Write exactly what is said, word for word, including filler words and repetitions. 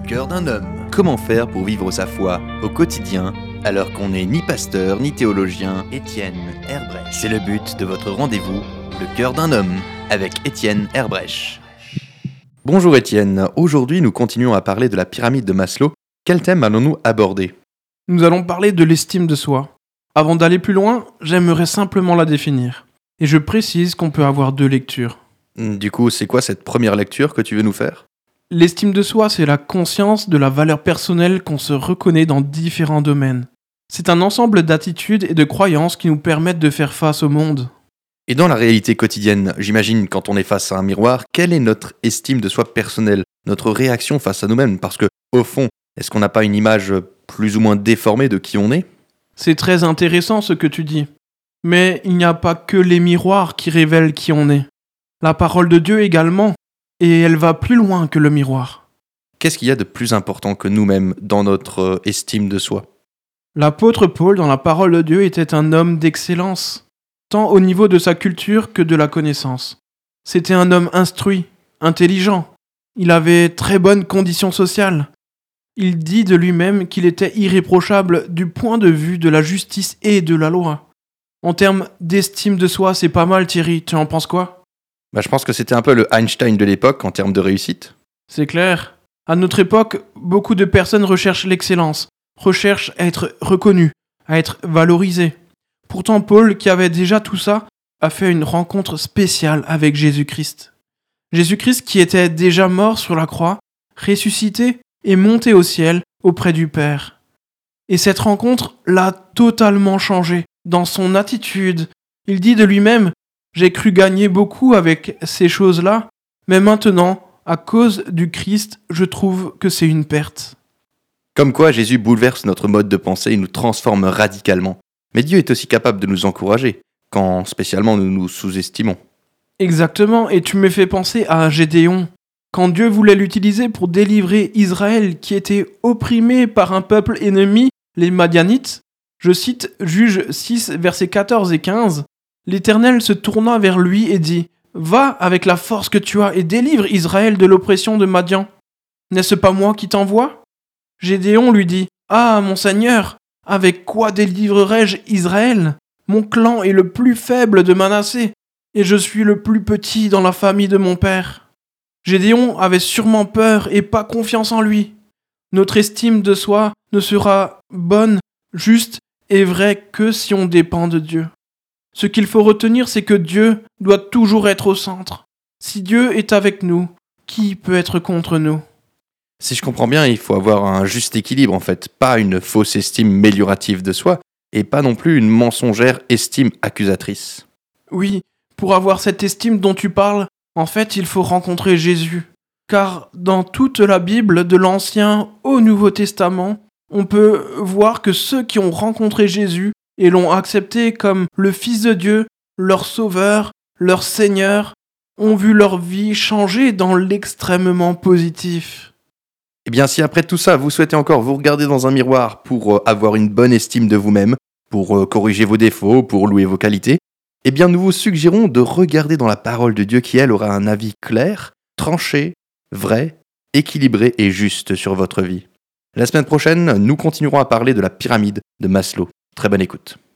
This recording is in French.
cœur d'un homme. Comment faire pour vivre sa foi au quotidien alors qu'on n'est ni pasteur ni théologien? Étienne Herbrecht. C'est le but de votre rendez-vous, le cœur d'un homme, avec Étienne Herbrecht. Bonjour Étienne, aujourd'hui nous continuons à parler de la pyramide de Maslow. Quel thème allons-nous aborder? Nous allons parler de l'estime de soi. Avant d'aller plus loin, j'aimerais simplement la définir. Et je précise qu'on peut avoir deux lectures. Du coup, c'est quoi cette première lecture que tu veux nous faire? L'estime de soi, c'est la conscience de la valeur personnelle qu'on se reconnaît dans différents domaines. C'est un ensemble d'attitudes et de croyances qui nous permettent de faire face au monde. Et dans la réalité quotidienne, j'imagine quand on est face à un miroir, quelle est notre estime de soi personnelle, notre réaction face à nous-mêmes? Parce que, au fond, est-ce qu'on n'a pas une image plus ou moins déformée de qui on est? C'est très intéressant ce que tu dis. Mais il n'y a pas que les miroirs qui révèlent qui on est. La parole de Dieu également. Et elle va plus loin que le miroir. Qu'est-ce qu'il y a de plus important que nous-mêmes dans notre estime de soi? L'apôtre Paul, dans la parole de Dieu, était un homme d'excellence, tant au niveau de sa culture que de la connaissance. C'était un homme instruit, intelligent. Il avait très bonnes conditions sociales. Il dit de lui-même qu'il était irréprochable du point de vue de la justice et de la loi. En termes d'estime de soi, c'est pas mal, Thierry. Tu en penses quoi? Bah, je pense que c'était un peu le Einstein de l'époque en termes de réussite. C'est clair. À notre époque, beaucoup de personnes recherchent l'excellence, recherchent à être reconnues, à être valorisées. Pourtant, Paul, qui avait déjà tout ça, a fait une rencontre spéciale avec Jésus-Christ. Jésus-Christ qui était déjà mort sur la croix, ressuscité et monté au ciel auprès du Père. Et cette rencontre l'a totalement changé dans son attitude. Il dit de lui-même: j'ai cru gagner beaucoup avec ces choses-là, mais maintenant, à cause du Christ, je trouve que c'est une perte. Comme quoi, Jésus bouleverse notre mode de pensée et nous transforme radicalement. Mais Dieu est aussi capable de nous encourager, quand spécialement nous nous sous-estimons. Exactement, et tu me fais penser à Gédéon. Quand Dieu voulait l'utiliser pour délivrer Israël qui était opprimé par un peuple ennemi, les Madianites, je cite Juges six, versets quatorze et quinze, l'Éternel se tourna vers lui et dit: « Va avec la force que tu as et délivre Israël de l'oppression de Madian. N'est-ce pas moi qui t'envoie ?» Gédéon lui dit: « Ah, mon Seigneur, avec quoi délivrerai-je Israël? Mon clan est le plus faible de Manassé, et je suis le plus petit dans la famille de mon père. » Gédéon avait sûrement peur et pas confiance en lui. Notre estime de soi ne sera bonne, juste et vraie que si on dépend de Dieu. Ce qu'il faut retenir, c'est que Dieu doit toujours être au centre. Si Dieu est avec nous, qui peut être contre nous? Si je comprends bien, il faut avoir un juste équilibre en fait, pas une fausse estime méliorative de soi, et pas non plus une mensongère estime accusatrice. Oui, pour avoir cette estime dont tu parles, en fait, il faut rencontrer Jésus. Car dans toute la Bible, de l'Ancien au Nouveau Testament, on peut voir que ceux qui ont rencontré Jésus et l'ont accepté comme le Fils de Dieu, leur Sauveur, leur Seigneur, ont vu leur vie changer dans l'extrêmement positif. Eh bien, si après tout ça, vous souhaitez encore vous regarder dans un miroir pour avoir une bonne estime de vous-même, pour corriger vos défauts, pour louer vos qualités, eh bien, nous vous suggérons de regarder dans la parole de Dieu qui, elle, aura un avis clair, tranché, vrai, équilibré et juste sur votre vie. La semaine prochaine, nous continuerons à parler de la pyramide de Maslow. Très bonne écoute.